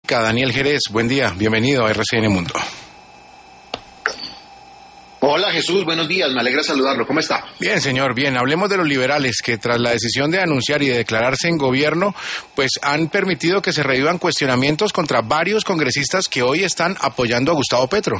Daniel Jerez, buen día, bienvenido a RCN Mundo. Hola Jesús, buenos días, me alegra saludarlo, ¿cómo está? Bien señor, bien, hablemos de los liberales que tras la decisión de anunciar y de declararse en gobierno, pues han permitido que se revivan cuestionamientos contra varios congresistas que hoy están apoyando a Gustavo Petro.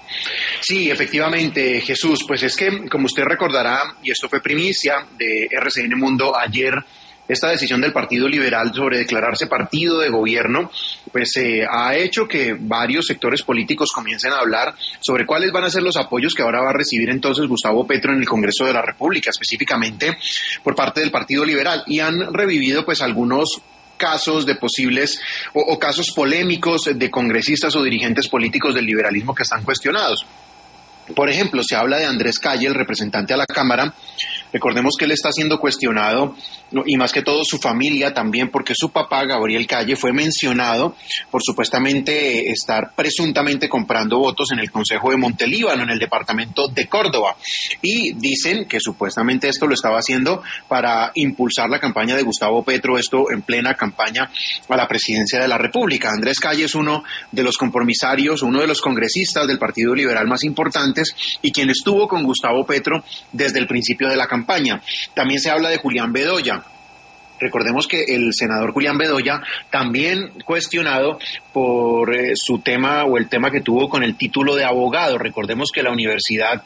Sí, efectivamente, Jesús, pues es que, como usted recordará, y esto fue primicia de RCN Mundo ayer, esta decisión del Partido Liberal sobre declararse partido de gobierno, pues ha hecho que varios sectores políticos comiencen a hablar sobre cuáles van a ser los apoyos que ahora va a recibir entonces Gustavo Petro en el Congreso de la República, específicamente por parte del Partido Liberal, y han revivido pues algunos casos de posibles o casos polémicos de congresistas o dirigentes políticos del liberalismo que están cuestionados. Por ejemplo, se habla de Andrés Calle, el representante a la Cámara. Recordemos que él está siendo cuestionado, y más que todo su familia también, porque su papá, Gabriel Calle, fue mencionado por supuestamente estar presuntamente comprando votos en el Consejo de Montelíbano, en el departamento de Córdoba. Y dicen que supuestamente esto lo estaba haciendo para impulsar la campaña de Gustavo Petro, esto en plena campaña a la presidencia de la República. Andrés Calle es uno de los compromisarios, uno de los congresistas del Partido Liberal más importantes y quien estuvo con Gustavo Petro desde el principio de la campaña. También se habla de Julián Bedoya. Recordemos que el senador Julián Bedoya, también cuestionado por su tema o el tema que tuvo con el título de abogado. Recordemos que la Universidad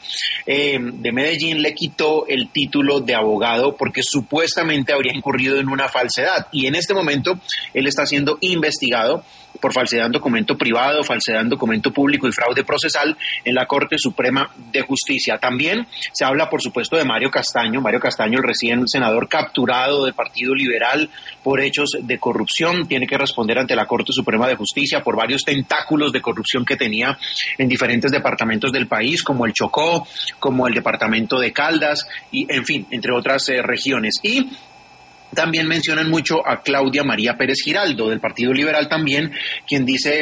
de Medellín le quitó el título de abogado porque supuestamente habría incurrido en una falsedad. Y en este momento él está siendo investigado por falsedad en documento privado, falsedad en documento público y fraude procesal en la Corte Suprema de Justicia. También se habla, por supuesto, de Mario Castaño, el recién senador capturado del Partido Liberal por hechos de corrupción. Tiene que responder ante la Corte Suprema de Justicia por varios tentáculos de corrupción que tenía en diferentes departamentos del país, como el Chocó, como el departamento de Caldas, y en fin, entre otras regiones. Y también mencionan mucho a Claudia María Pérez Giraldo, del Partido Liberal también, quien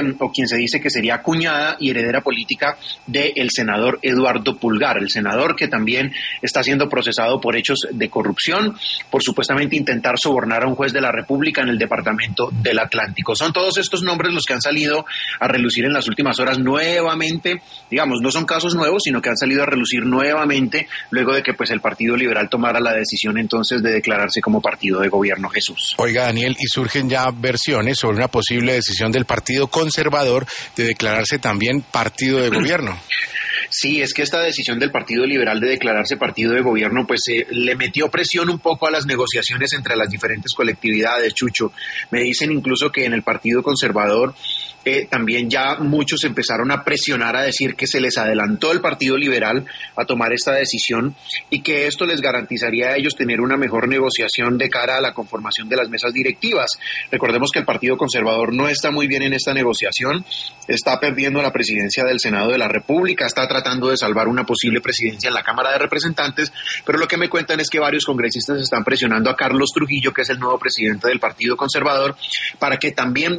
se dice que sería cuñada y heredera política del senador Eduardo Pulgar, el senador que también está siendo procesado por hechos de corrupción, por supuestamente intentar sobornar a un juez de la República en el departamento del Atlántico. Son todos estos nombres los que han salido a relucir en las últimas horas nuevamente, digamos, no son casos nuevos, sino que han salido a relucir nuevamente luego de que pues el Partido Liberal tomara la decisión entonces de declararse como partido de gobierno, Jesús. Oiga, Daniel, y surgen ya versiones sobre una posible decisión del Partido Conservador de declararse también partido de gobierno. Sí, es que esta decisión del Partido Liberal de declararse partido de gobierno pues le metió presión un poco a las negociaciones entre las diferentes colectividades, Chucho. Me dicen incluso que en el Partido Conservador también ya muchos empezaron a presionar, a decir que se les adelantó el Partido Liberal a tomar esta decisión y que esto les garantizaría a ellos tener una mejor negociación de cara a la conformación de las mesas directivas. Recordemos que el Partido Conservador no está muy bien en esta negociación, está perdiendo la presidencia del Senado de la República, está tratando de salvar una posible presidencia en la Cámara de Representantes, pero lo que me cuentan es que varios congresistas están presionando a Carlos Trujillo, que es el nuevo presidente del Partido Conservador, para que también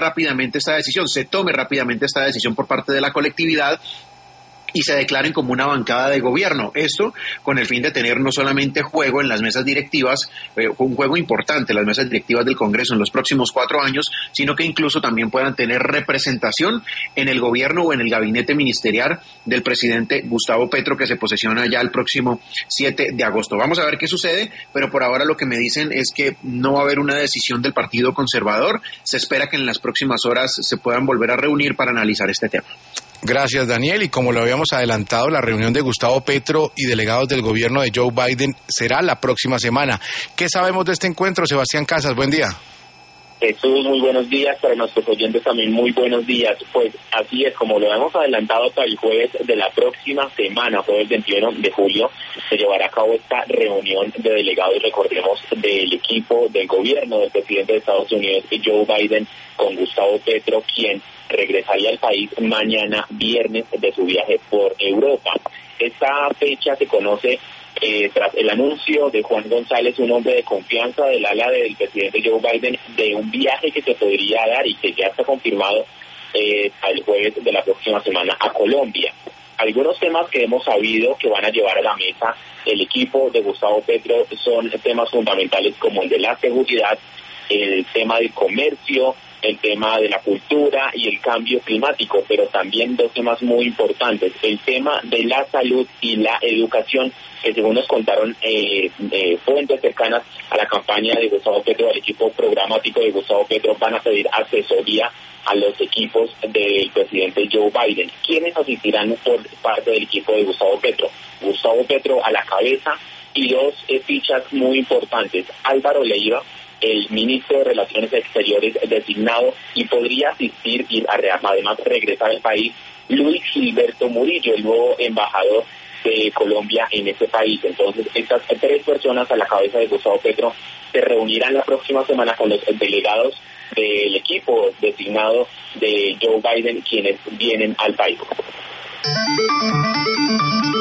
se tome rápidamente esta decisión por parte de la colectividad y se declaren como una bancada de gobierno. Esto con el fin de tener no solamente juego en las mesas directivas, un juego importante en las mesas directivas del Congreso en los próximos 4 años, sino que incluso también puedan tener representación en el gobierno o en el gabinete ministerial del presidente Gustavo Petro, que se posesiona ya el próximo 7 de agosto. Vamos a ver qué sucede, pero por ahora lo que me dicen es que no va a haber una decisión del Partido Conservador. Se espera que en las próximas horas se puedan volver a reunir para analizar este tema. Gracias, Daniel. Y como lo habíamos adelantado, la reunión de Gustavo Petro y delegados del gobierno de Joe Biden será la próxima semana. ¿Qué sabemos de este encuentro, Sebastián Casas? Buen día. Jesús, muy buenos días. Para nuestros oyentes también muy buenos días. Pues así es, como lo hemos adelantado, para el jueves de la próxima semana, jueves 21 de julio, se llevará a cabo esta reunión de delegados, recordemos, del equipo del gobierno del presidente de Estados Unidos, Joe Biden, con Gustavo Petro, quien regresaría al país mañana viernes de su viaje por Europa. Esta fecha se conoce tras el anuncio de Juan González, un hombre de confianza del ala del presidente Joe Biden, de un viaje que se podría dar y que ya está confirmado al jueves de la próxima semana a Colombia. Algunos temas que hemos sabido que van a llevar a la mesa el equipo de Gustavo Petro son temas fundamentales como el de la seguridad, el tema del comercio, el tema de la cultura y el cambio climático, pero también dos temas muy importantes, el tema de la salud y la educación, que según nos contaron fuentes cercanas a la campaña de Gustavo Petro, al equipo programático de Gustavo Petro, van a pedir asesoría a los equipos del presidente Joe Biden. ¿Quiénes asistirán por parte del equipo de Gustavo Petro? Gustavo Petro a la cabeza y dos fichas muy importantes, Álvaro Leiva, el ministro de Relaciones Exteriores designado, y podría asistir y además regresar al país Luis Gilberto Murillo, el nuevo embajador de Colombia en ese país. Entonces, estas tres personas a la cabeza de Gustavo Petro se reunirán la próxima semana con los delegados del equipo designado de Joe Biden, quienes vienen al país.